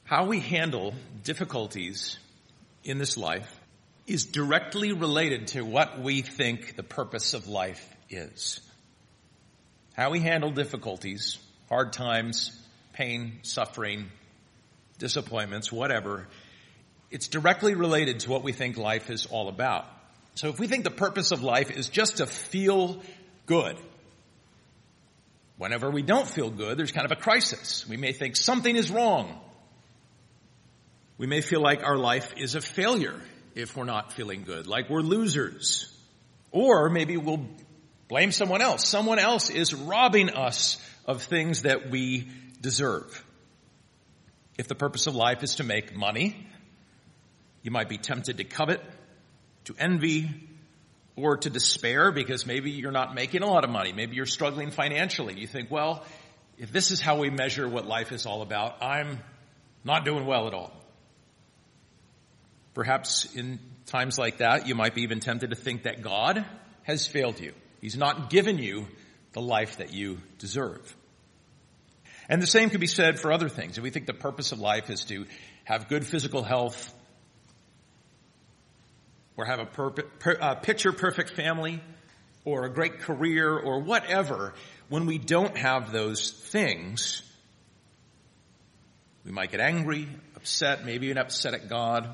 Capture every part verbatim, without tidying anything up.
How we handle difficulties in this life is directly related to what we think the purpose of life is. How we handle difficulties, hard times, pain, suffering, disappointments, whatever, it's directly related to what we think life is all about. So if we think the purpose of life is just to feel good, whenever we don't feel good, there's kind of a crisis. We may think something is wrong. We may feel like our life is a failure if we're not feeling good, like we're losers. Or maybe we'll blame someone else. Someone else is robbing us of things that we deserve. If the purpose of life is to make money, you might be tempted to covet, to envy, or to despair because maybe you're not making a lot of money. Maybe you're struggling financially. You think, well, if this is how we measure what life is all about, I'm not doing well at all. Perhaps in times like that, you might be even tempted to think that God has failed you. He's not given you the life that you deserve. And the same could be said for other things. If we think the purpose of life is to have good physical health, or have a per- per- uh, picture-perfect family, or a great career, or whatever, when we don't have those things, we might get angry, upset, maybe even upset at God,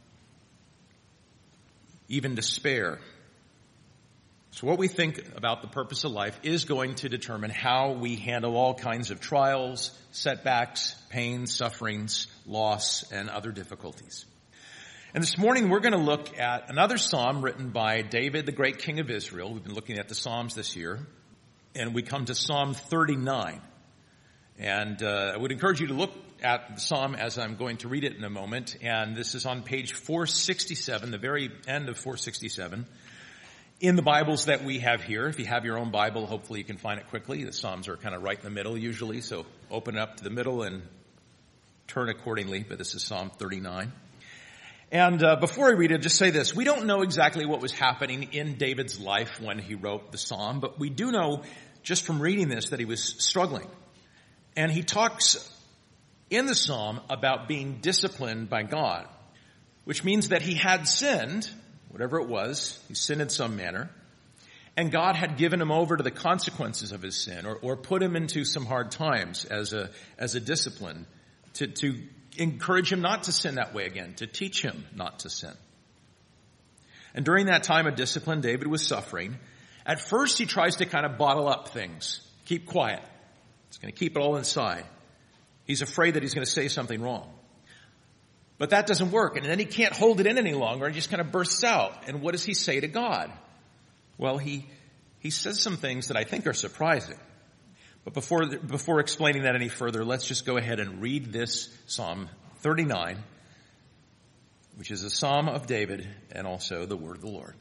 even despair. So what we think about the purpose of life is going to determine how we handle all kinds of trials, setbacks, pain, sufferings, loss, and other difficulties. And this morning we're going to look at another psalm written by David, the great king of Israel. We've been looking at the Psalms this year. And we come to Psalm thirty-nine. And uh, I would encourage you to look at the psalm as I'm going to read it in a moment. And this is on page four sixty-seven, the very end of four sixty-seven. In the Bibles that we have here, if you have your own Bible, hopefully you can find it quickly. The Psalms are kind of right in the middle usually, so open it up to the middle and turn accordingly. But this is Psalm thirty-nine. And uh, before I read it, just say this. We don't know exactly what was happening in David's life when he wrote the psalm, but we do know just from reading this that he was struggling. And he talks in the psalm about being disciplined by God, which means that he had sinned, whatever it was, he sinned in some manner, and God had given him over to the consequences of his sin, or, or put him into some hard times as a as a discipline to to encourage him not to sin that way again, to teach him not to sin. And during that time of discipline, David was suffering. At first, he tries to kind of bottle up things, keep quiet. He's going to keep it all inside. He's afraid that he's going to say something wrong. But that doesn't work. And then he can't hold it in any longer. He just kind of bursts out. And what does he say to God? Well, he he says some things that I think are surprising. But before before explaining that any further, let's just go ahead and read this Psalm thirty-nine, which is a psalm of David and also the word of the Lord.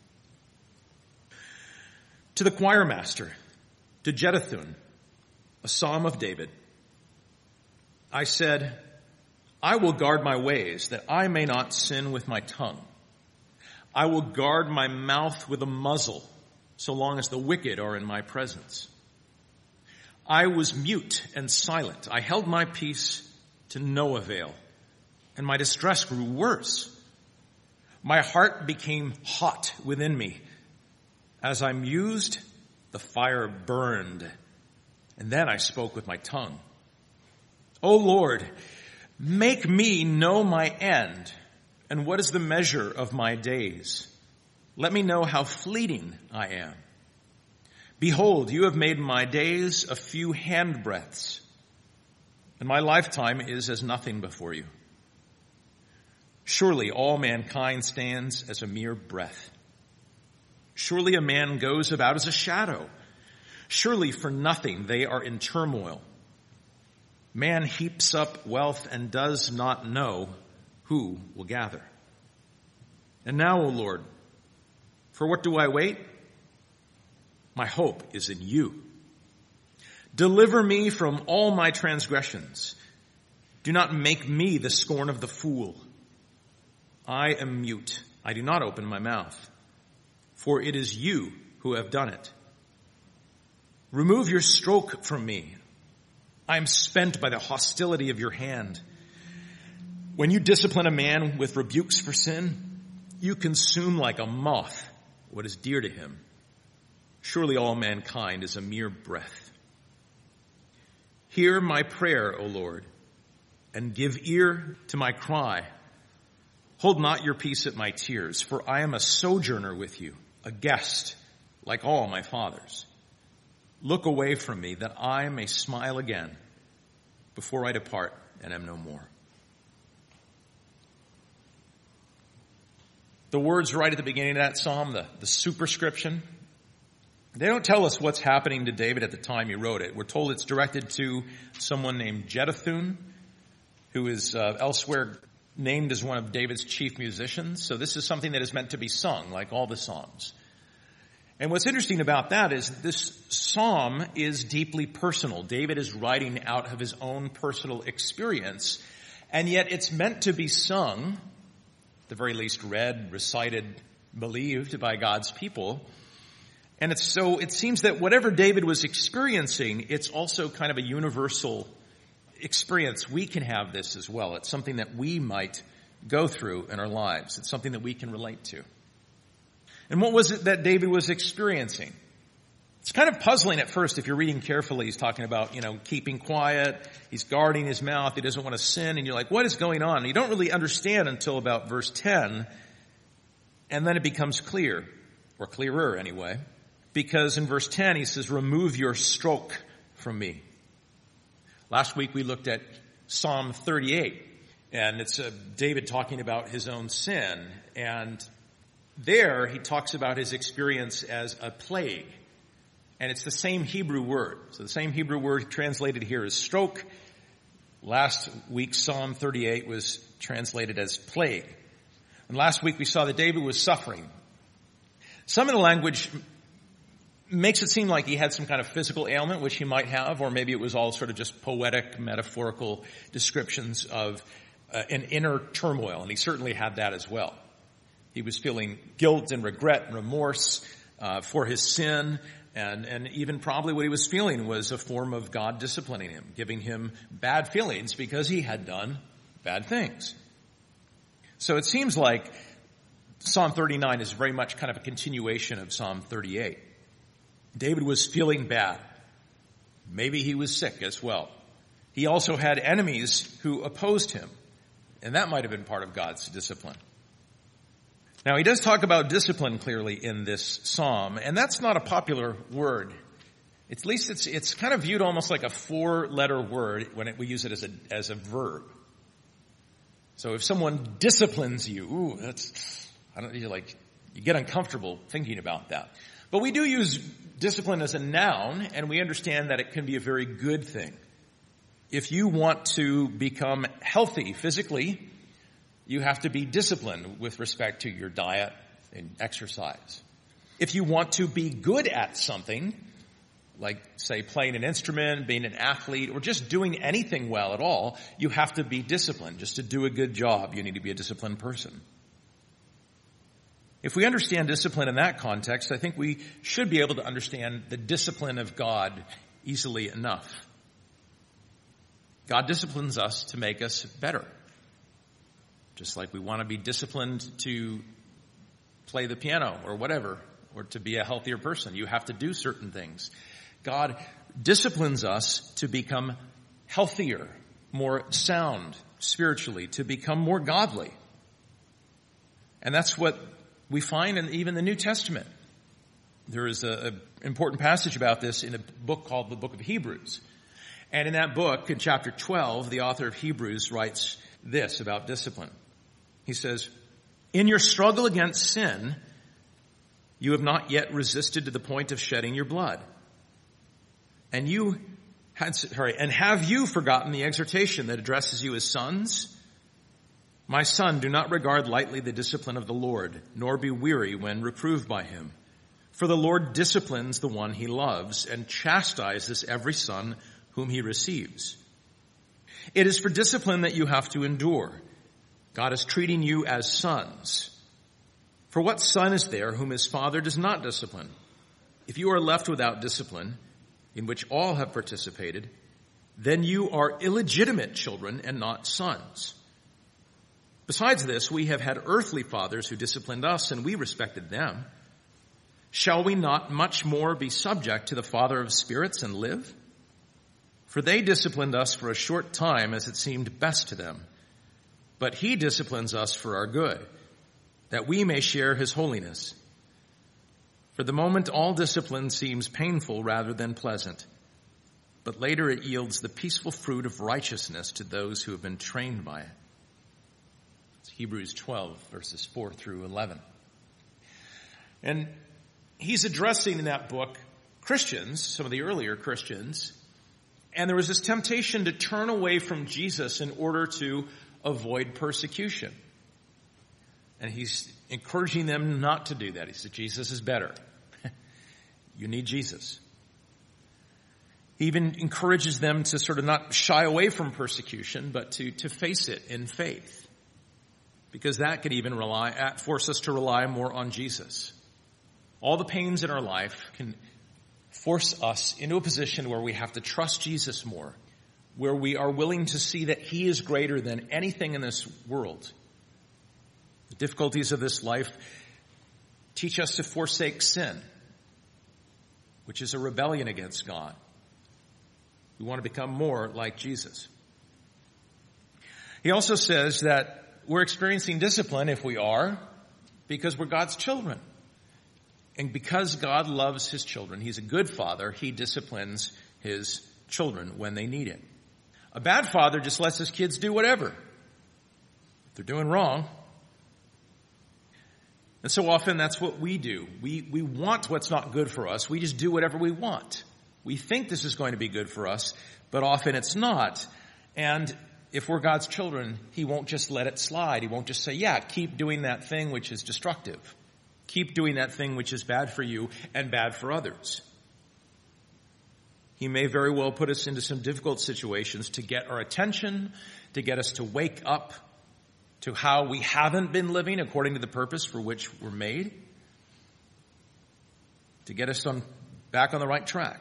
To the choir master, to Jeduthun, a psalm of David. I said, I will guard my ways, that I may not sin with my tongue. I will guard my mouth with a muzzle, so long as the wicked are in my presence. I was mute and silent. I held my peace to no avail, and my distress grew worse. My heart became hot within me. As I mused, the fire burned, and then I spoke with my tongue. O Lord, make me know my end, and what is the measure of my days? Let me know how fleeting I am. Behold, you have made my days a few handbreadths, and my lifetime is as nothing before you. Surely all mankind stands as a mere breath. Surely a man goes about as a shadow. Surely for nothing they are in turmoil. Man heaps up wealth and does not know who will gather. And now, O Lord, for what do I wait? My hope is in you. Deliver me from all my transgressions. Do not make me the scorn of the fool. I am mute. I do not open my mouth, for it is you who have done it. Remove your stroke from me. I am spent by the hostility of your hand. When you discipline a man with rebukes for sin, you consume like a moth what is dear to him. Surely all mankind is a mere breath. Hear my prayer, O Lord, and give ear to my cry. Hold not your peace at my tears, for I am a sojourner with you, a guest, like all my fathers. Look away from me, that I may smile again before I depart and am no more. The words right at the beginning of that psalm, the, the superscription, they don't tell us what's happening to David at the time he wrote it. We're told it's directed to someone named Jeduthun, who is uh, elsewhere named as one of David's chief musicians. So this is something that is meant to be sung, like all the psalms. And what's interesting about that is this psalm is deeply personal. David is writing out of his own personal experience, and yet it's meant to be sung, at the very least read, recited, believed by God's people. And it's so, it seems that whatever David was experiencing, it's also kind of a universal experience. We can have this as well. It's something that we might go through in our lives. It's something that we can relate to. And what was it that David was experiencing? It's kind of puzzling at first if you're reading carefully. He's talking about, you know, keeping quiet. He's guarding his mouth. He doesn't want to sin. And you're like, what is going on? And you don't really understand until about verse ten. And then it becomes clear, or clearer anyway. Because in verse ten he says, remove your stroke from me. Last week we looked at Psalm thirty-eight. And it's uh, David talking about his own sin. And there he talks about his experience as a plague. And it's the same Hebrew word. So the same Hebrew word translated here is stroke. Last week, Psalm thirty-eight was translated as plague. And last week we saw that David was suffering. Some of the language makes it seem like he had some kind of physical ailment, which he might have, or maybe it was all sort of just poetic, metaphorical descriptions of uh, an inner turmoil. And he certainly had that as well. He was feeling guilt and regret and remorse uh, for his sin. And, and even probably what he was feeling was a form of God disciplining him, giving him bad feelings because he had done bad things. So it seems like Psalm thirty-nine is very much kind of a continuation of Psalm thirty-eight. David was feeling bad. Maybe he was sick as well. He also had enemies who opposed him, and that might have been part of God's discipline. Now, he does talk about discipline clearly in this psalm, and that's not a popular word. At least it's it's kind of viewed almost like a four-letter word when it, we use it as a as a verb. So if someone disciplines you, ooh, that's I don't you like you get uncomfortable thinking about that. But we do use discipline as a noun, and we understand that it can be a very good thing. If you want to become healthy physically, you have to be disciplined with respect to your diet and exercise. If you want to be good at something, like, say, playing an instrument, being an athlete, or just doing anything well at all, you have to be disciplined. Just to do a good job, you need to be a disciplined person. If we understand discipline in that context, I think we should be able to understand the discipline of God easily enough. God disciplines us to make us better. Just like we want to be disciplined to play the piano or whatever, or to be a healthier person. You have to do certain things. God disciplines us to become healthier, more sound spiritually, to become more godly. And that's what we find in even the New Testament. There is an important passage about this in a book called the Book of Hebrews. And in that book, in chapter twelve, the author of Hebrews writes this about discipline. He says, in your struggle against sin, you have not yet resisted to the point of shedding your blood. And you had, sorry, and have you forgotten the exhortation that addresses you as sons? My son, do not regard lightly the discipline of the Lord, nor be weary when reproved by him. For the Lord disciplines the one he loves and chastises every son whom he receives. It is for discipline that you have to endure. God is treating you as sons. For what son is there whom his father does not discipline? If you are left without discipline, in which all have participated, then you are illegitimate children and not sons. Besides this, we have had earthly fathers who disciplined us, and we respected them. Shall we not much more be subject to the Father of spirits and live? For they disciplined us for a short time as it seemed best to them. But he disciplines us for our good, that we may share his holiness. For the moment, all discipline seems painful rather than pleasant, but later it yields the peaceful fruit of righteousness to those who have been trained by it. It's Hebrews twelve, verses four through eleven. And he's addressing in that book Christians, some of the earlier Christians, and there was this temptation to turn away from Jesus in order to avoid persecution. And he's encouraging them not to do that. He said, Jesus is better. You need Jesus. He even encourages them to sort of not shy away from persecution, but to, to face it in faith. Because that could even rely, force us to rely more on Jesus. All the pains in our life can force us into a position where we have to trust Jesus more, where we are willing to see that he is greater than anything in this world. The difficulties of this life teach us to forsake sin, which is a rebellion against God. We want to become more like Jesus. He also says that we're experiencing discipline, if we are, because we're God's children. And because God loves his children, he's a good father, he disciplines his children when they need it. A bad father just lets his kids do whatever. If they're doing wrong. And so often that's what we do. We, we want what's not good for us. We just do whatever we want. We think this is going to be good for us, but often it's not. And if we're God's children, he won't just let it slide. He won't just say, yeah, keep doing that thing which is destructive. Keep doing that thing which is bad for you and bad for others. He may very well put us into some difficult situations to get our attention, to get us to wake up to how we haven't been living according to the purpose for which we're made, to get us on, back on the right track.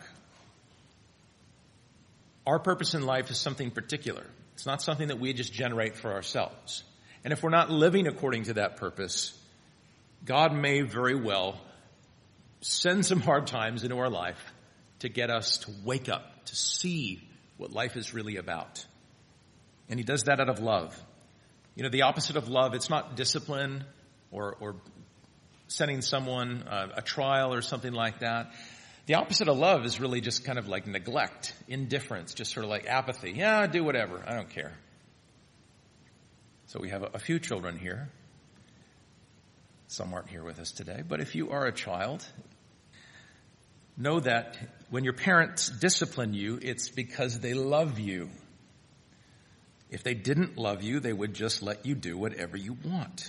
Our purpose in life is something particular. It's not something that we just generate for ourselves. And if we're not living according to that purpose, God may very well send some hard times into our life to get us to wake up, to see what life is really about. And he does that out of love. You know, the opposite of love, it's not discipline or, or sending someone uh, a trial or something like that. The opposite of love is really just kind of like neglect, indifference, just sort of like apathy. Yeah, do whatever. I don't care. So we have a, a few children here. Some aren't here with us today, but if you are a child, know that when your parents discipline you, it's because they love you. If they didn't love you, they would just let you do whatever you want.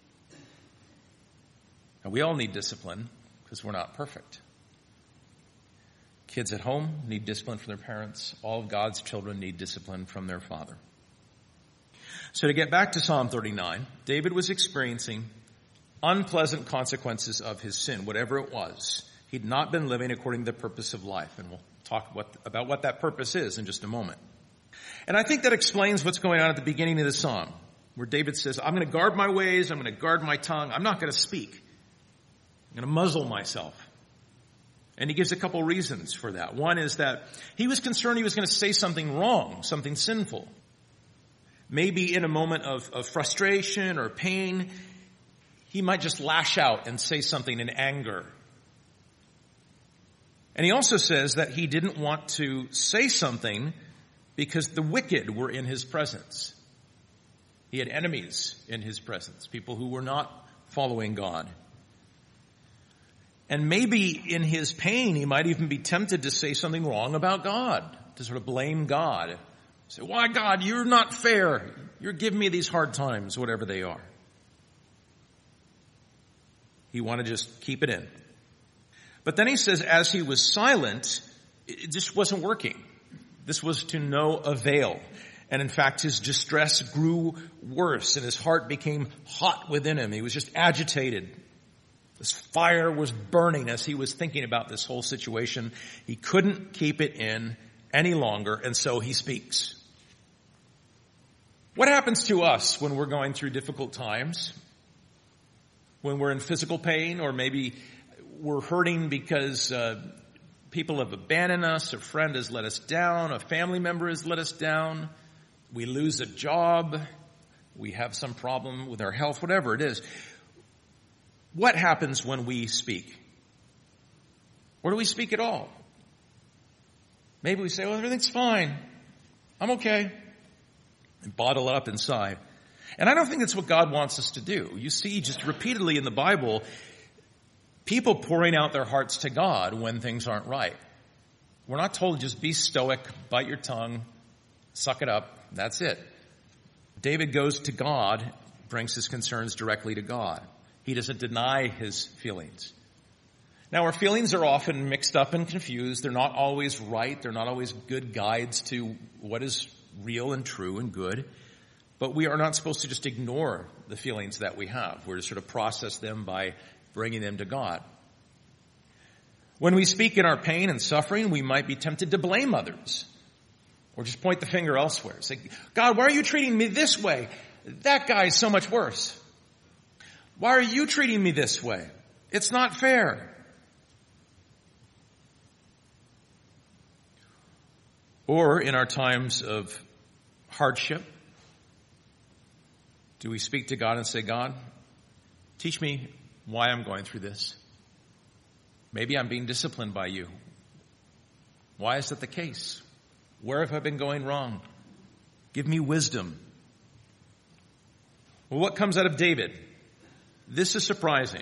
And we all need discipline because we're not perfect. Kids at home need discipline from their parents. All of God's children need discipline from their father. So to get back to Psalm thirty-nine, David was experiencing unpleasant consequences of his sin, whatever it was. He'd not been living according to the purpose of life, and we'll talk what, about what that purpose is in just a moment. And I think that explains what's going on at the beginning of the psalm, where David says, I'm going to guard my ways, I'm going to guard my tongue, I'm not going to speak. I'm going to muzzle myself. And he gives a couple reasons for that. One is that he was concerned he was going to say something wrong, something sinful. Maybe in a moment of, of frustration or pain, he might just lash out and say something in anger. And he also says that he didn't want to say something because the wicked were in his presence. He had enemies in his presence, people who were not following God. And maybe in his pain, he might even be tempted to say something wrong about God, to sort of blame God. Say, why God, you're not fair. You're giving me these hard times, whatever they are. He wanted to just keep it in. But then he says, as he was silent, it just wasn't working. This was to no avail. And in fact, his distress grew worse and his heart became hot within him. He was just agitated. This fire was burning as he was thinking about this whole situation. He couldn't keep it in any longer, and so he speaks. What happens to us when we're going through difficult times? When we're in physical pain, or maybe we're hurting because uh, people have abandoned us, a friend has let us down, a family member has let us down, we lose a job, we have some problem with our health, whatever it is. What happens when we speak? Or do we speak at all? Maybe we say, well, everything's fine. I'm okay. And bottle it up inside. And I don't think that's what God wants us to do. You see just repeatedly in the Bible, people pouring out their hearts to God when things aren't right. We're not told to just be stoic, bite your tongue, suck it up. That's it. David goes to God, brings his concerns directly to God. He doesn't deny his feelings. Now, our feelings are often mixed up and confused. They're not always right. They're not always good guides to what is real and true and good. But we are not supposed to just ignore the feelings that we have. We're to sort of process them by bringing them to God. When we speak in our pain and suffering, we might be tempted to blame others or just point the finger elsewhere. Say, God, why are you treating me this way? That guy is so much worse. Why are you treating me this way? It's not fair. Or in our times of hardship, do we speak to God and say, God, teach me why I'm going through this. Maybe I'm being disciplined by you. Why is that the case? Where have I been going wrong? Give me wisdom. Well, what comes out of David? This is surprising.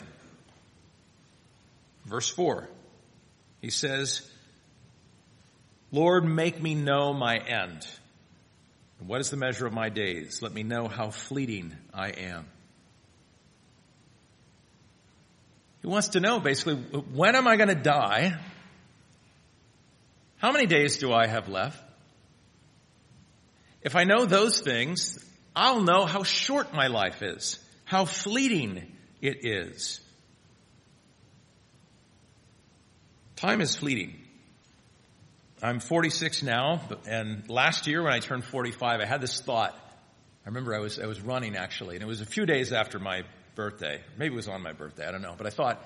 Verse four, he says, Lord, make me know my end. And what is the measure of my days? Let me know how fleeting I am. He wants to know, basically, when am I going to die? How many days do I have left? If I know those things, I'll know how short my life is, how fleeting it is. Time is fleeting. I'm forty-six now, and last year when I turned forty-five, I had this thought. I remember I was I was running, actually, and it was a few days after my birthday. Maybe it was on my birthday, I don't know. But I thought,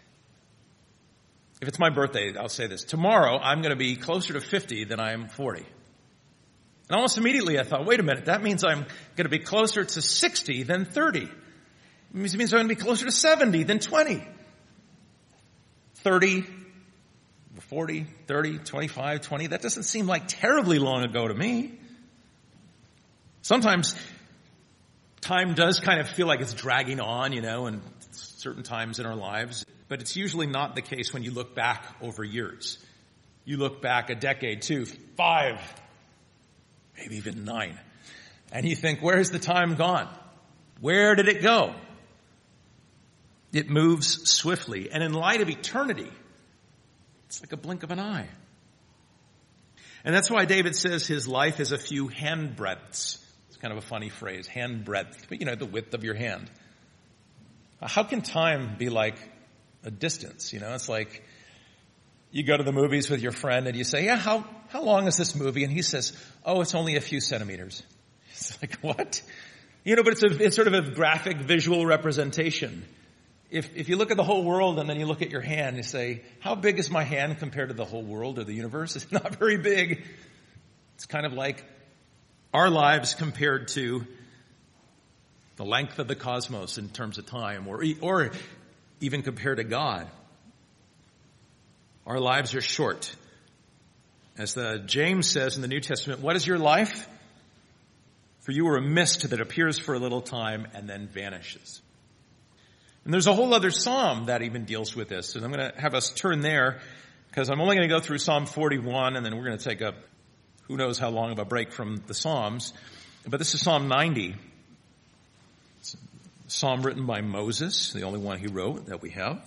if it's my birthday, I'll say this. Tomorrow, I'm going to be closer to fifty than I am forty. And almost immediately I thought, wait a minute, that means I'm going to be closer to sixty than thirty. It means I'm going to be closer to seventy than twenty. thirty, forty, thirty, twenty-five, twenty, that doesn't seem like terribly long ago to me. Sometimes time does kind of feel like it's dragging on, you know, and certain times in our lives. But it's usually not the case when you look back over years. You look back a decade, two, five, maybe even nine. And you think, where's the time gone? Where did it go? It moves swiftly. And in light of eternity, it's like a blink of an eye. And that's why David says his life is a few handbreadths. It's kind of a funny phrase, handbreadth, but you know, the width of your hand. How can time be like a distance? You know, it's like you go to the movies with your friend and you say, yeah, how, how long is this movie? And he says, oh, it's only a few centimeters. It's like, what? You know, but it's a, it's sort of a graphic visual representation. If, if you look at the whole world and then you look at your hand, you say, how big is my hand compared to the whole world or the universe? It's not very big. It's kind of like our lives compared to the length of the cosmos in terms of time, or, or even compared to God. Our lives are short. As the James says in the New Testament, what is your life? For you are a mist that appears for a little time and then vanishes. And there's a whole other psalm that even deals with this. And I'm going to have us turn there because I'm only going to go through Psalm forty-one and then we're going to take a who knows how long of a break from the Psalms. But this is Psalm ninety. It's a psalm written by Moses, the only one he wrote that we have.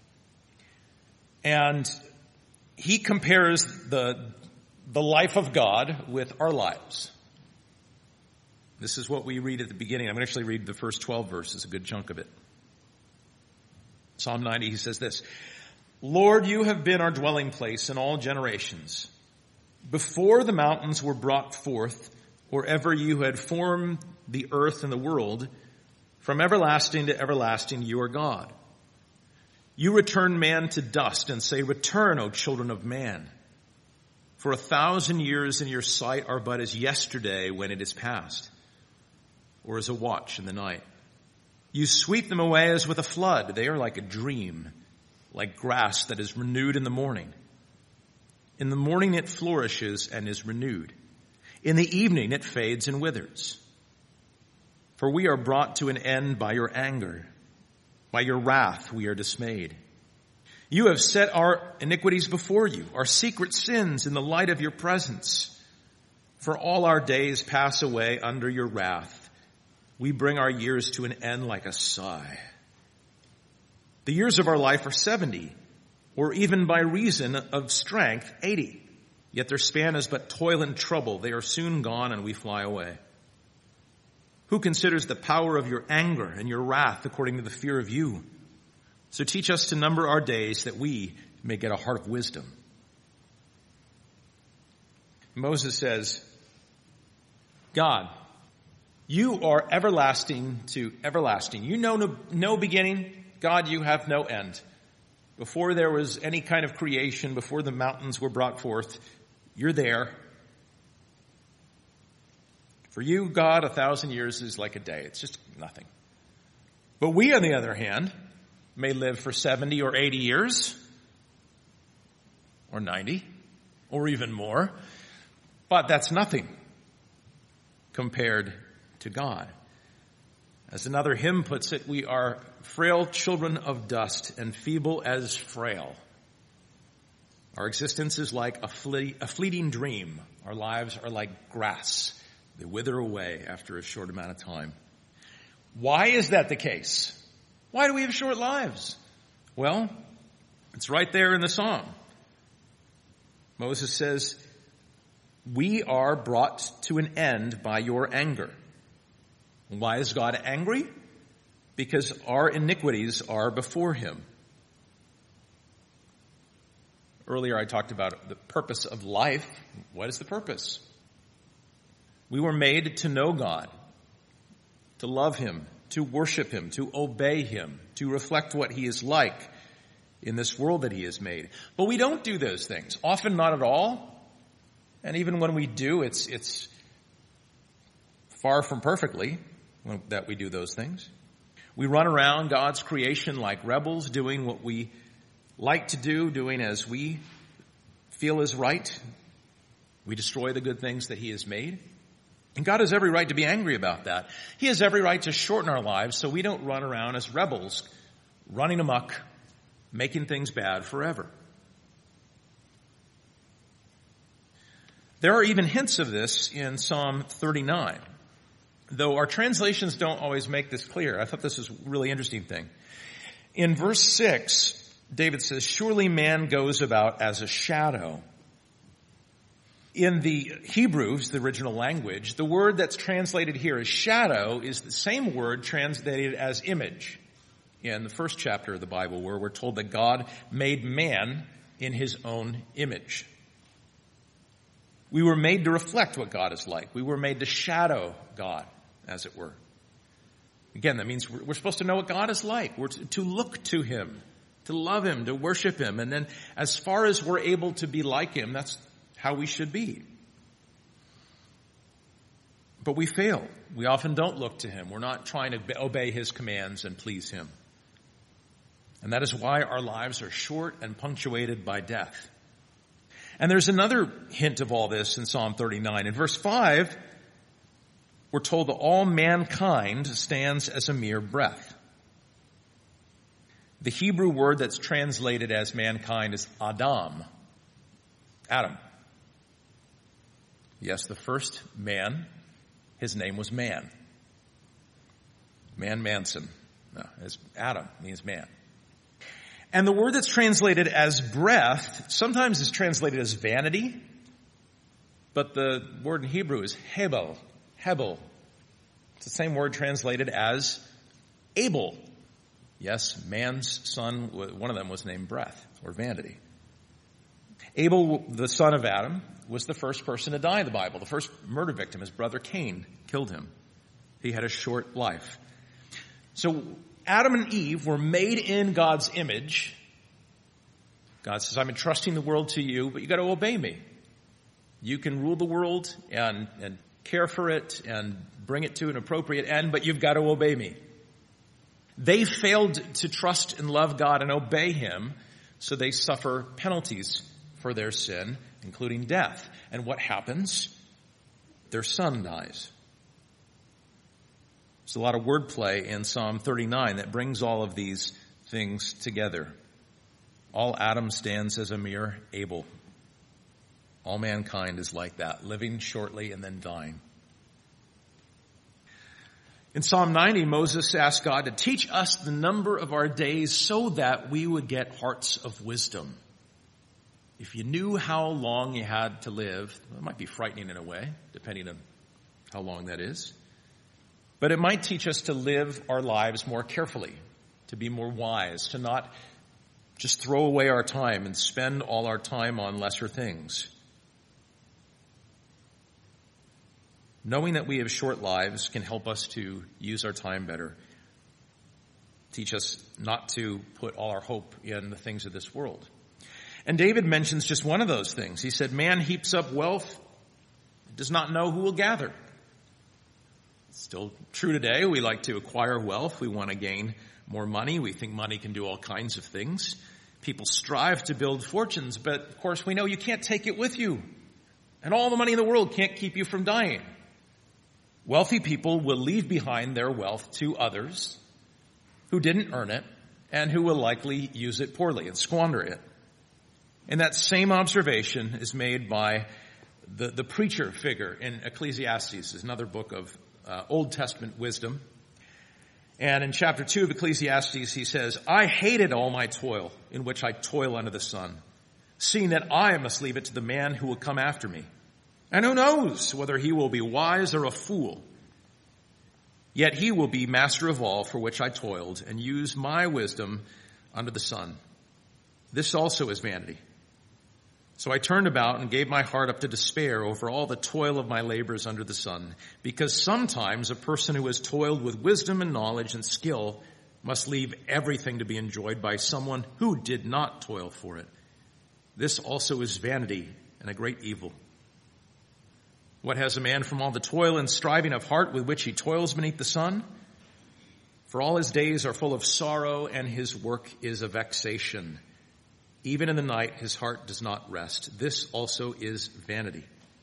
And he compares the, the life of God with our lives. This is what we read at the beginning. I'm going to actually read the first twelve verses, a good chunk of it. Psalm ninety, he says this, Lord, you have been our dwelling place in all generations. Before the mountains were brought forth, or ever you had formed the earth and the world. From everlasting to everlasting, you are God. You return man to dust and say, return, O children of man. For a thousand years in your sight are but as yesterday when it is past, or as a watch in the night. You sweep them away as with a flood. They are like a dream, like grass that is renewed in the morning. In the morning it flourishes and is renewed. In the evening it fades and withers. For we are brought to an end by your anger. By your wrath we are dismayed. You have set our iniquities before you, our secret sins in the light of your presence. For all our days pass away under your wrath. We bring our years to an end like a sigh. The years of our life are seventy, or even by reason of strength, eighty. Yet their span is but toil and trouble. They are soon gone and we fly away. Who considers the power of your anger and your wrath according to the fear of you? So teach us to number our days that we may get a heart of wisdom. Moses says, God, you are everlasting to everlasting. You know no, no beginning. God, you have no end. Before there was any kind of creation, before the mountains were brought forth, you're there. For you, God, a thousand years is like a day. It's just nothing. But we, on the other hand, may live for seventy or eighty years, or ninety, or even more. But that's nothing compared to God. As another hymn puts it, we are frail children of dust and feeble as frail. Our existence is like a, fle- a fleeting dream. Our lives are like grass. They wither away after a short amount of time. Why is that the case? Why do we have short lives? Well, it's right there in the song. Moses says, we are brought to an end by your anger. Why is God angry? Because our iniquities are before him. Earlier I talked about the purpose of life. What is the purpose? We were made to know God, to love him, to worship him, to obey him, to reflect what he is like in this world that he has made. But we don't do those things, often not at all. And even when we do, it's it's far from perfectly that we do those things. We run around God's creation like rebels, doing what we like to do, doing as we feel is right. We destroy the good things that he has made. And God has every right to be angry about that. He has every right to shorten our lives so we don't run around as rebels, running amok, making things bad forever. There are even hints of this in Psalm thirty-nine, though our translations don't always make this clear. I thought this was a really interesting thing. In verse six, David says, surely man goes about as a shadow. In the Hebrews, the original language, the word that's translated here as shadow is the same word translated as image in the first chapter of the Bible, where we're told that God made man in his own image. We were made to reflect what God is like. We were made to shadow God, as it were. Again, that means we're supposed to know what God is like. We're to look to him, to love him, to worship him. And then as far as we're able to be like him, that's how we should be. But we fail. We often don't look to him. We're not trying to obey his commands and please him. And that is why our lives are short and punctuated by death. And there's another hint of all this in Psalm thirty-nine. In verse five, we're told that all mankind stands as a mere breath. The Hebrew word that's translated as mankind is Adam. Adam. Yes, the first man, his name was man. Man Manson. No, it's Adam means man. And the word that's translated as breath sometimes is translated as vanity, but the word in Hebrew is hebel. Hebel. It's the same word translated as Abel. Yes, man's son, one of them was named breath or vanity. Abel, the son of Adam, was the first person to die in the Bible. The first murder victim, his brother Cain, killed him. He had a short life. So Adam and Eve were made in God's image. God says, I'm entrusting the world to you, but you got to obey me. You can rule the world and, and care for it and bring it to an appropriate end, but you've got to obey me. They failed to trust and love God and obey him, so they suffer penalties for their sin, including death. And what happens? Their son dies. There's a lot of wordplay in Psalm thirty-nine that brings all of these things together. All Adam stands as a mere Abel. All mankind is like that, living shortly and then dying. In Psalm ninety, Moses asked God to teach us the number of our days so that we would get hearts of wisdom. If you knew how long you had to live, it might be frightening in a way, depending on how long that is. But it might teach us to live our lives more carefully, to be more wise, to not just throw away our time and spend all our time on lesser things. Knowing that we have short lives can help us to use our time better. Teach us not to put all our hope in the things of this world. And David mentions just one of those things. He said, man heaps up wealth, does not know who will gather. It's still true today. We like to acquire wealth. We want to gain more money. We think money can do all kinds of things. People strive to build fortunes, but of course we know you can't take it with you. And all the money in the world can't keep you from dying. Wealthy people will leave behind their wealth to others who didn't earn it and who will likely use it poorly and squander it. And that same observation is made by the, the preacher figure in Ecclesiastes. It's another book of uh, Old Testament wisdom. And in chapter two of Ecclesiastes, he says, I hated all my toil in which I toil under the sun, seeing that I must leave it to the man who will come after me. And who knows whether he will be wise or a fool? Yet he will be master of all for which I toiled and use my wisdom under the sun. This also is vanity. So I turned about and gave my heart up to despair over all the toil of my labors under the sun, because sometimes a person who has toiled with wisdom and knowledge and skill must leave everything to be enjoyed by someone who did not toil for it. This also is vanity and a great evil. What has a man from all the toil and striving of heart with which he toils beneath the sun? For all his days are full of sorrow, and his work is a vexation. Even in the night his heart does not rest. This also is vanity.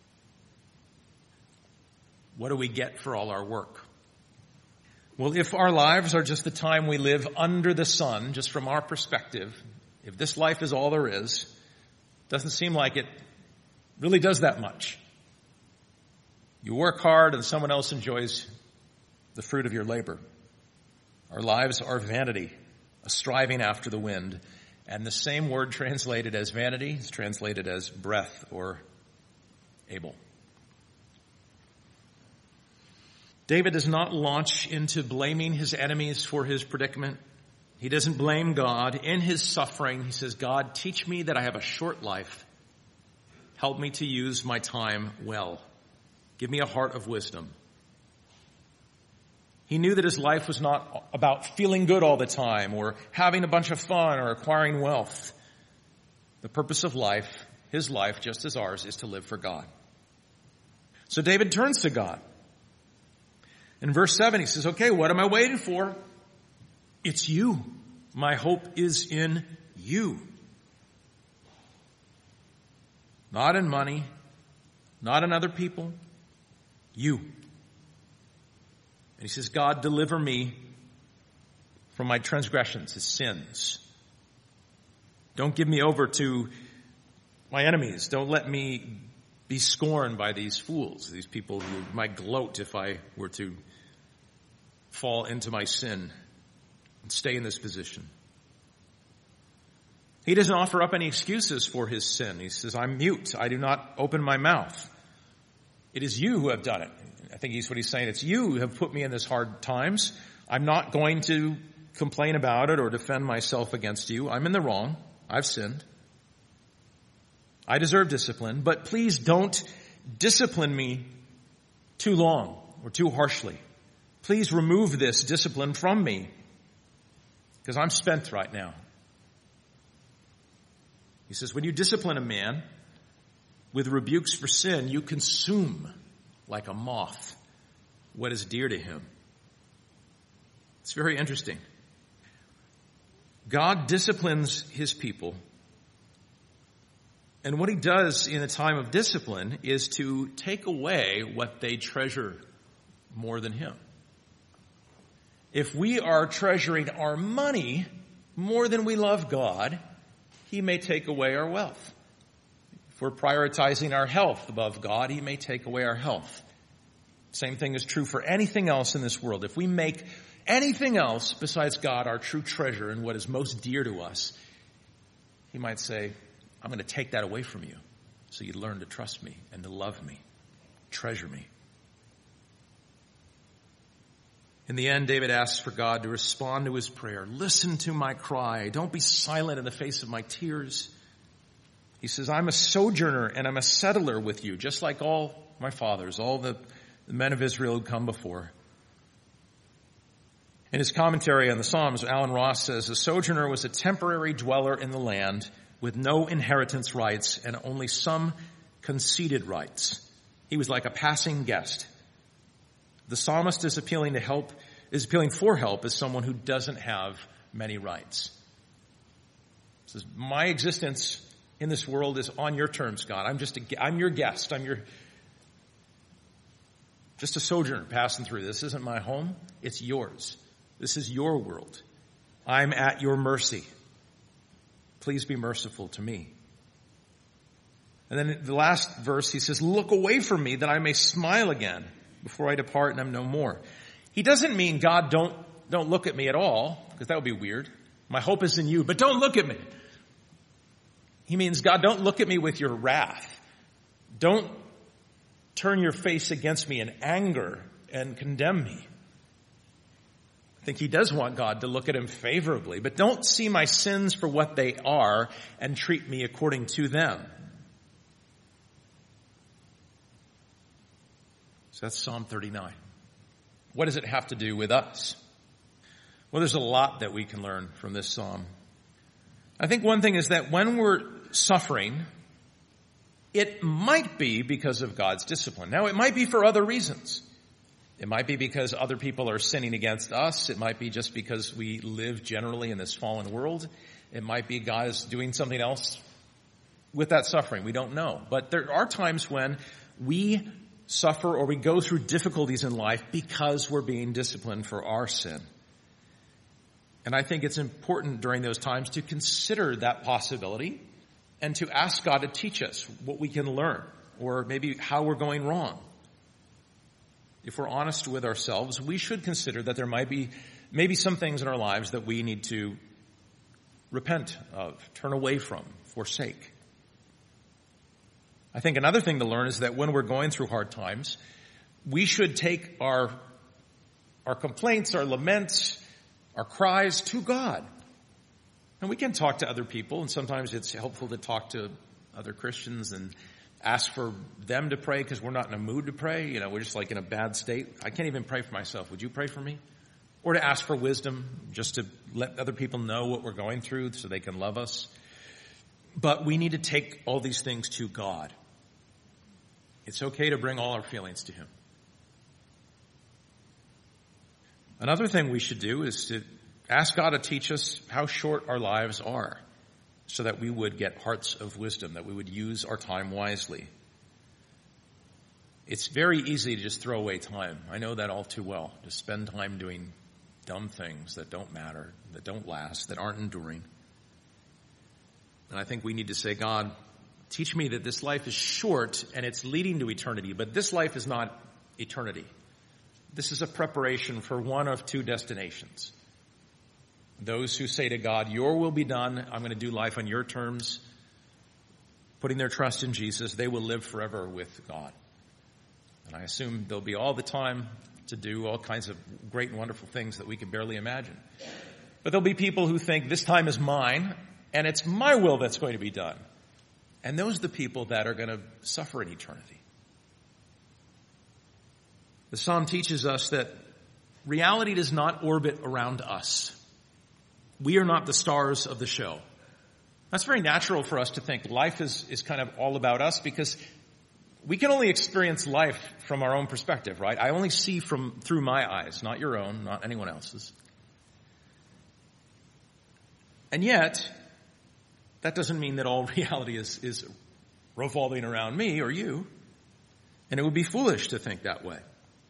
What do we get for all our work? Well, if our lives are just the time we live under the sun, just from our perspective, if this life is all there is, doesn't seem like it really does that much. You work hard and someone else enjoys the fruit of your labor. Our lives are vanity, a striving after the wind. And the same word translated as vanity is translated as breath or Abel. David does not launch into blaming his enemies for his predicament. He doesn't blame God. In his suffering, he says, God, teach me that I have a short life. Help me to use my time well. Give me a heart of wisdom. He knew that his life was not about feeling good all the time or having a bunch of fun or acquiring wealth. The purpose of life, his life, just as ours, is to live for God. So David turns to God. In verse seven, he says, okay, what am I waiting for? It's you. My hope is in you. Not in money, not in other people. You. And he says, God, deliver me from my transgressions, his sins. Don't give me over to my enemies. Don't let me be scorned by these fools, these people who might gloat if I were to fall into my sin and stay in this position. He doesn't offer up any excuses for his sin. He says, I'm mute. I do not open my mouth. It is you who have done it. I think he's what he's saying. It's you who have put me in this hard times. I'm not going to complain about it or defend myself against you. I'm in the wrong. I've sinned. I deserve discipline, but please don't discipline me too long or too harshly. Please remove this discipline from me, because I'm spent right now. He says, when you discipline a man with rebukes for sin, you consume like a moth what is dear to him. It's very interesting. God disciplines his people, and what he does in a time of discipline is to take away what they treasure more than him. If we are treasuring our money more than we love God, he may take away our wealth. If we're prioritizing our health above God, he may take away our health. Same thing is true for anything else in this world. If we make anything else besides God our true treasure and what is most dear to us, he might say, I'm going to take that away from you so you learn to trust me and to love me, treasure me. In the end, David asks for God to respond to his prayer. Listen to my cry. Don't be silent in the face of my tears. He says, I'm a sojourner and I'm a settler with you, just like all my fathers, all the, the men of Israel who come before. In his commentary on the Psalms, Alan Ross says, a sojourner was a temporary dweller in the land with no inheritance rights and only some conceded rights. He was like a passing guest. The psalmist is appealing to help, is appealing for help as someone who doesn't have many rights. He says, my existence in this world is on your terms, God. I'm just a, I'm your guest. I'm your, just a sojourner passing through. This isn't my home. It's yours. This is your world. I'm at your mercy. Please be merciful to me. And then in the last verse, he says, look away from me that I may smile again before I depart and I'm no more. He doesn't mean, God, don't, don't look at me at all, because that would be weird. My hope is in you, but don't look at me. He means, God, don't look at me with your wrath. Don't turn your face against me in anger and condemn me. I think he does want God to look at him favorably, but don't see my sins for what they are and treat me according to them. So that's Psalm thirty-nine. What does it have to do with us? Well, there's a lot that we can learn from this psalm. I think one thing is that when we're suffering, it might be because of God's discipline. Now, it might be for other reasons. It might be because other people are sinning against us. It might be just because we live generally in this fallen world. It might be God is doing something else with that suffering. We don't know. But there are times when we suffer or we go through difficulties in life because we're being disciplined for our sin. And I think it's important during those times to consider that possibility and to ask God to teach us what we can learn or maybe how we're going wrong. If we're honest with ourselves, we should consider that there might be maybe some things in our lives that we need to repent of, turn away from, forsake. I think another thing to learn is that when we're going through hard times, we should take our, our complaints, our laments, our cries to God. And we can talk to other people, and sometimes it's helpful to talk to other Christians and ask for them to pray because we're not in a mood to pray. You know, we're just like in a bad state. I can't even pray for myself. Would you pray for me? Or to ask for wisdom, just to let other people know what we're going through so they can love us. But we need to take all these things to God. It's okay to bring all our feelings to him. Another thing we should do is to ask God to teach us how short our lives are so that we would get hearts of wisdom, that we would use our time wisely. It's very easy to just throw away time. I know that all too well, to spend time doing dumb things that don't matter, that don't last, that aren't enduring. And I think we need to say, God, teach me that this life is short and it's leading to eternity, but this life is not eternity. This is a preparation for one of two destinations. Those who say to God, your will be done, I'm going to do life on your terms, putting their trust in Jesus, they will live forever with God. And I assume there'll be all the time to do all kinds of great and wonderful things that we can barely imagine. But there'll be people who think this time is mine, and it's my will that's going to be done. And those are the people that are going to suffer in eternity. The psalm teaches us that reality does not orbit around us. We are not the stars of the show. That's very natural for us to think life is, is kind of all about us, because we can only experience life from our own perspective, right? I only see from through my eyes, not your own, not anyone else's. And yet, that doesn't mean that all reality is, is revolving around me or you. And it would be foolish to think that way.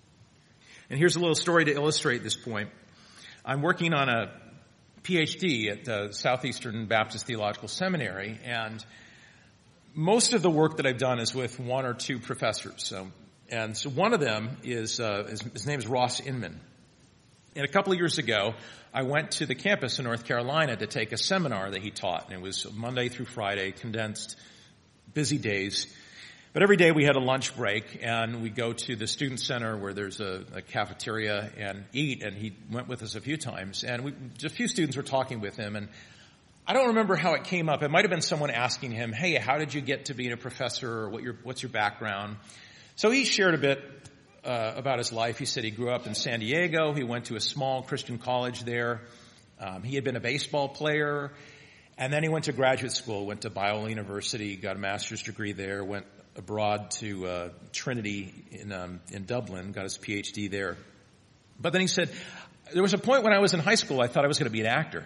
And here's a little story to illustrate this point. I'm working on a P H D at the Southeastern Baptist Theological Seminary, and most of the work that I've done is with one or two professors. So, and so one of them is, uh, his, his name is Ross Inman. And a couple of years ago, I went to the campus in North Carolina to take a seminar that he taught. And it was Monday through Friday, condensed, busy days. But every day we had a lunch break, and we go to the student center where there's a, a cafeteria and eat. And he went with us a few times. And we, a few students were talking with him. And I don't remember how it came up. It might have been someone asking him, hey, how did you get to being a professor? Or what your, what's your background? So he shared a bit Uh, about his life. He said he grew up in San Diego. He went to a small Christian college there. Um, he had been a baseball player. And then he went to graduate school, went to Biola University, got a master's degree there, went abroad to uh, Trinity in, um, in Dublin, got his P H D there. But then he said, there was a point when I was in high school, I thought I was going to be an actor.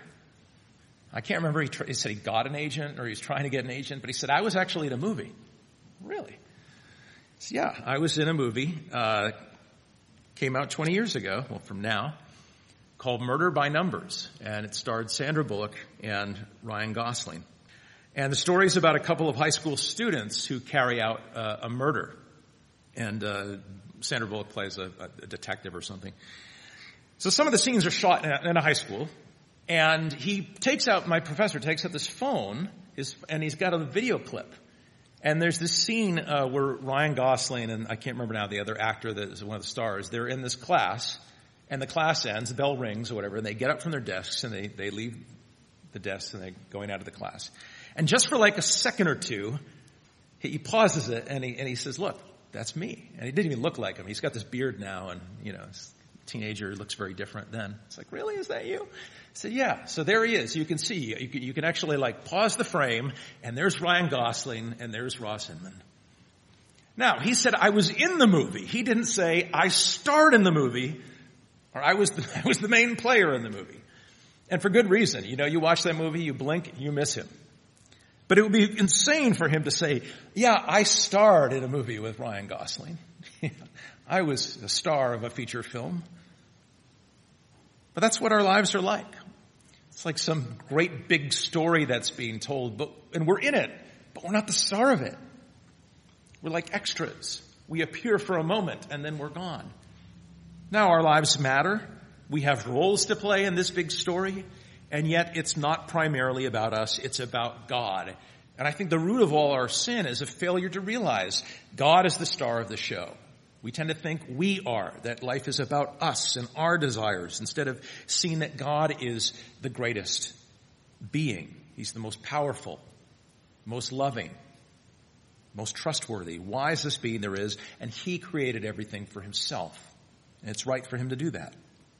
I can't remember, he, tr- he said he got an agent or he was trying to get an agent, but he said, I was actually in a movie. Really? So yeah, I was in a movie, uh, came out twenty years ago, well, from now, called Murder by Numbers. And it starred Sandra Bullock and Ryan Gosling. And the story is about a couple of high school students who carry out uh, a murder. And uh, Sandra Bullock plays a, a detective or something. So some of the scenes are shot in a, in a high school. And he takes out, my professor takes out this phone, his, and he's got a video clip. And there's this scene uh, where Ryan Gosling and I can't remember now the other actor that is one of the stars, they're in this class, and the class ends, the bell rings or whatever, and they get up from their desks and they, they leave the desks and they're going out of the class. And just for like a second or two, he, he pauses it and he, and he says, look, that's me. And he didn't even look like him. He's got this beard now and, you know, his teenager looks very different then. It's like, really? Is that you? I said, yeah. So there he is. You can see, you can, you can actually like pause the frame, and there's Ryan Gosling and there's Ross Inman. Now, he said, I was in the movie. He didn't say, I starred in the movie, or I was the, I was the main player in the movie. And for good reason. You know, you watch that movie, you blink, you miss him. But it would be insane for him to say, yeah, I starred in a movie with Ryan Gosling. I was a star of a feature film. But that's what our lives are like. It's like some great big story that's being told, but, and we're in it, but we're not the star of it. We're like extras. We appear for a moment and then we're gone. Now our lives matter. We have roles to play in this big story, and yet it's not primarily about us. It's about God. And I think the root of all our sin is a failure to realize God is the star of the show. We tend to think we are, that life is about us and our desires, instead of seeing that God is the greatest being. He's the most powerful, most loving, most trustworthy, wisest being there is, and he created everything for himself. And it's right for him to do that.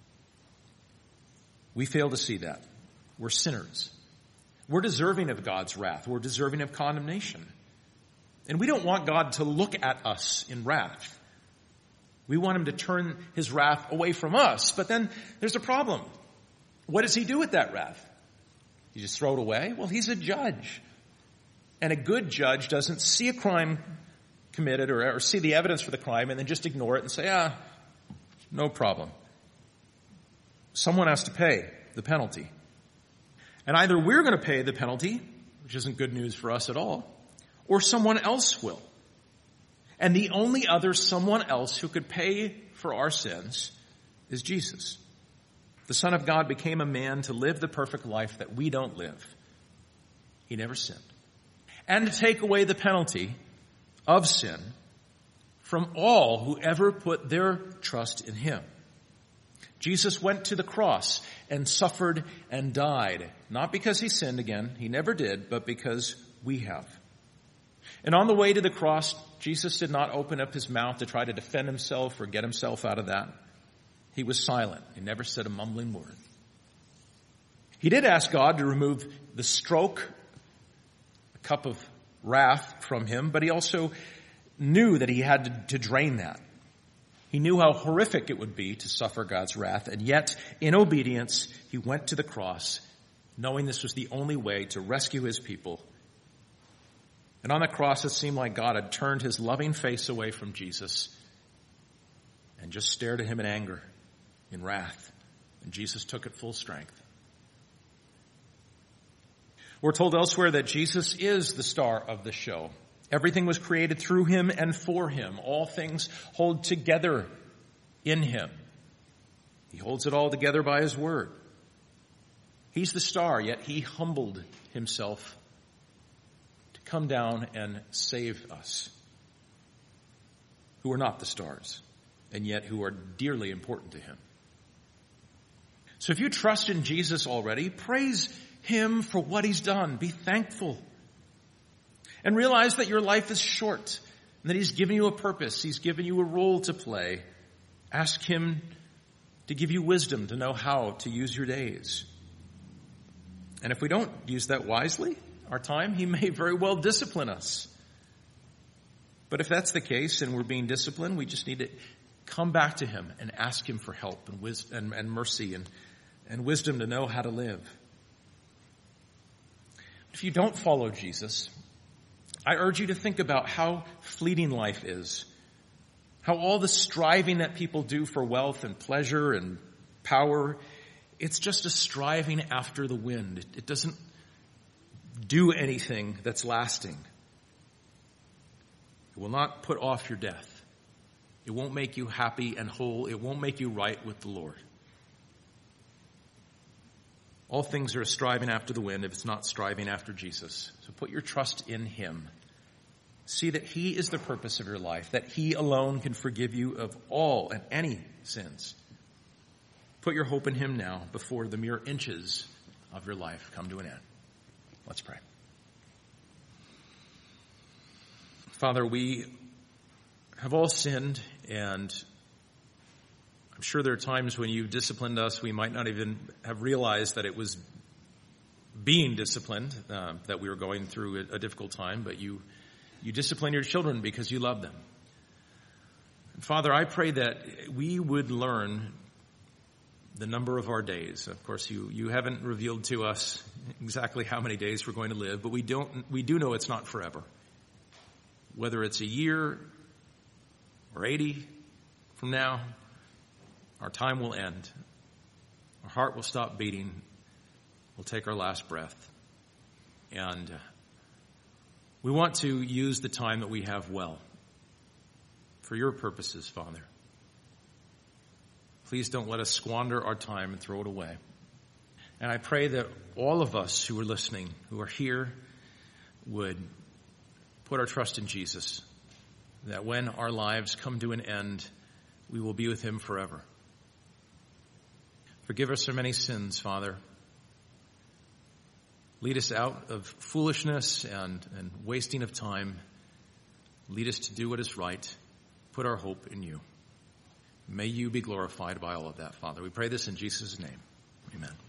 We fail to see that. We're sinners. We're deserving of God's wrath. We're deserving of condemnation. And we don't want God to look at us in wrath. We want him to turn his wrath away from us. But then there's a problem. What does he do with that wrath? You just throw it away? Well, he's a judge. And a good judge doesn't see a crime committed or, or see the evidence for the crime and then just ignore it and say, ah, no problem. Someone has to pay the penalty. And either we're going to pay the penalty, which isn't good news for us at all, or someone else will. And the only other someone else who could pay for our sins is Jesus. The Son of God became a man to live the perfect life that we don't live. He never sinned. And to take away the penalty of sin from all who ever put their trust in him. Jesus went to the cross and suffered and died, not because he sinned again, he never did, but because we have. And on the way to the cross, Jesus did not open up his mouth to try to defend himself or get himself out of that. he was silent. He never said a mumbling word. He did ask God to remove the stroke, a cup of wrath from him, but he also knew that he had to, to drain that. He knew how horrific it would be to suffer God's wrath, and yet, in obedience, he went to the cross, knowing this was the only way to rescue his people. And on the cross, it seemed like God had turned his loving face away from Jesus and just stared at him in anger, in wrath. And Jesus took it full strength. We're told elsewhere that Jesus is the star of the show. Everything was created through him and for him. All things hold together in him. He holds it all together by his word. He's the star, yet he humbled himself to come down and save us, who are not the stars, and yet who are dearly important to him. So if you trust in Jesus already, praise him for what he's done. Be thankful. And realize that your life is short and that he's given you a purpose. He's given you a role to play. Ask him to give you wisdom to know how to use your days. And if we don't use that wisely, our time, he may very well discipline us. But if that's the case and we're being disciplined, we just need to come back to him and ask him for help and wisdom and, and mercy and, and wisdom to know how to live. If you don't follow Jesus, I urge you to think about how fleeting life is, how all the striving that people do for wealth and pleasure and power, it's just a striving after the wind. It, it doesn't do anything that's lasting. It will not put off your death. It won't make you happy and whole. It won't make you right with the Lord. All things are striving after the wind if it's not striving after Jesus. So put your trust in him. See that he is the purpose of your life, that he alone can forgive you of all and any sins. Put your hope in him now before the mere inches of your life come to an end. Let's pray. Father, we have all sinned, and I'm sure there are times when you've disciplined us, we might not even have realized that it was being disciplined, uh, that we were going through a, a difficult time, but you you discipline your children because you love them. And Father, I pray that we would learn the number of our days. Of course, you, you haven't revealed to us exactly how many days we're going to live, but we don't we do know it's not forever. Whether it's a year or eighty from now, our time will end. Our heart will stop beating. We'll take our last breath. And we want to use the time that we have well for your purposes, Father. Please don't let us squander our time and throw it away. And I pray that all of us who are listening, who are here, would put our trust in Jesus, that when our lives come to an end, we will be with him forever. Forgive us for many sins, Father. Lead us out of foolishness and, and wasting of time. Lead us to do what is right. Put our hope in you. May you be glorified by all of that, Father. We pray this in Jesus' name. Amen.